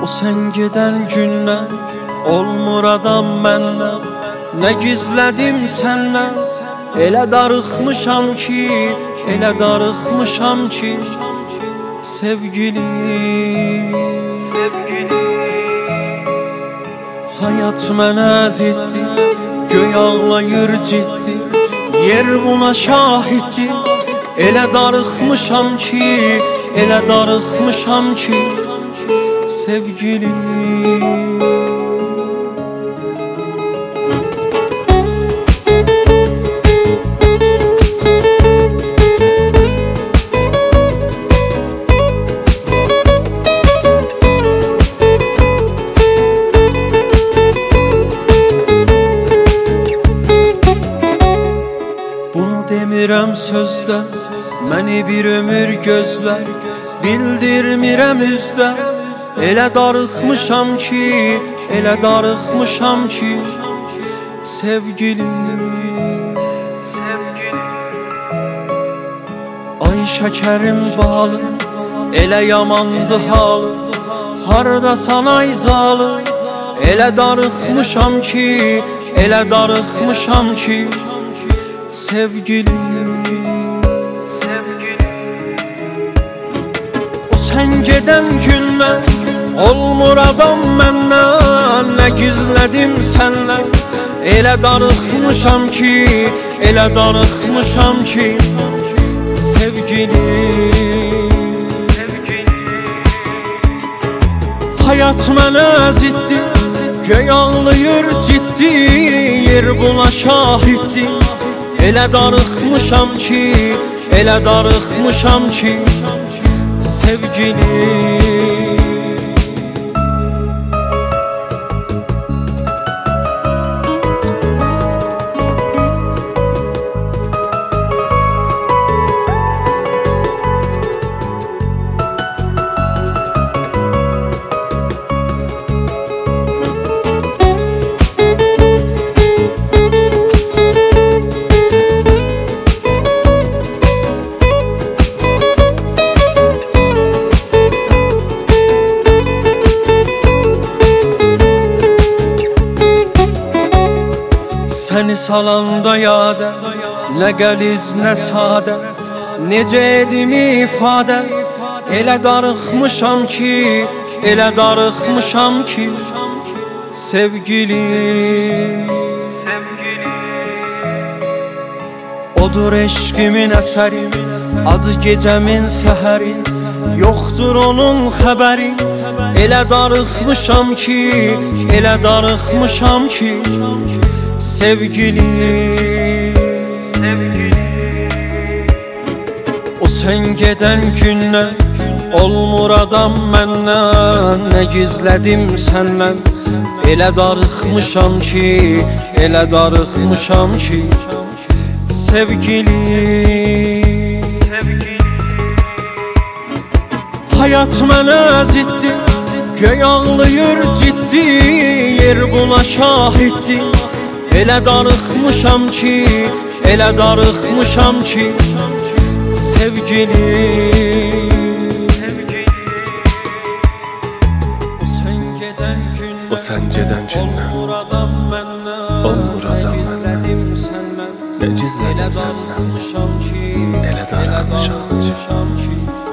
sen gedən gündən olmur adam məndən. Nə gizlədim səndən, elə darıxmışam ki, elə darıxmışam ki, sevgilim. Hayat mənə ziddi, göy ağlayır ciddi, yer buna şahiddi. Elə darıxmışam ki, elə darıxmışam ki, sevgilim. Bunu demirəm sözdə, məni bir ömür gözlər, bildirmirəm üzdə. Elə darıxmışam ki, elə darıxmışam ki, sevgilim. Ay şəkərim balı, elə yamandı halı, hardasan ay zalı. Elə darıxmışam ki, elə darıxmışam ki, sevgilim. O sen gedən gündən olmur adam məndən. Nə gizlədim səndən, elə darıxmışam ki, elə darıxmışam ki, sevgilim. Hayat mənə ziddi, göy ağlayır ciddi, yer buna şahiddi. Elə darıxmışam ki, elə darıxmışam ki, sevgilim. Səni salanda yadə, nə qəliz, nə sadə, necə edim ifadə. Elə darıxmışam ki, elə darıxmışam ki, sevgilim. Odur eşqimin əsəri, acı gecəmin səhəri, yoxdur onun xəbəri. Elə darıxmışam ki, elə darıxmışam ki, sevgilim. O sen gedən gündən olmur adam məndən. Nə gizlədim səndən, elə darıxmışam ki, elə darıxmışam ki, sevgilim. Hayat mənə ziddi, göy ağlayır ciddi, yer buna şahiddi. Elə darıxmışam ki, elə darıxmışam ki, sevgilim. O sen gedən gündən olmur adam məndən. Nə gizlədim səndən, elə darıxmışam ki.